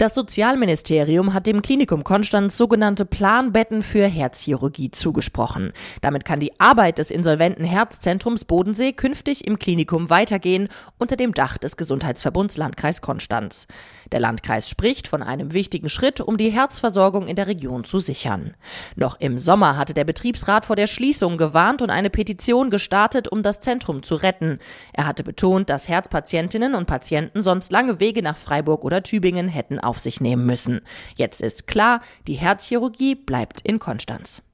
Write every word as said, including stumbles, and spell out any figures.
Das Sozialministerium hat dem Klinikum Konstanz sogenannte Planbetten für Herzchirurgie zugesprochen. Damit kann die Arbeit des insolventen Herzzentrums Bodensee künftig im Klinikum weitergehen, unter dem Dach des Gesundheitsverbunds Landkreis Konstanz. Der Landkreis spricht von einem wichtigen Schritt, um die Herzversorgung in der Region zu sichern. Noch im Sommer hatte der Betriebsrat vor der Schließung gewarnt und eine Petition gestartet, um das Zentrum zu retten. Er hatte betont, dass Herzpatientinnen und Patienten sonst lange Wege nach Freiburg oder Tübingen hätten auf sich nehmen müssen. Jetzt ist klar, die Herzchirurgie bleibt in Konstanz.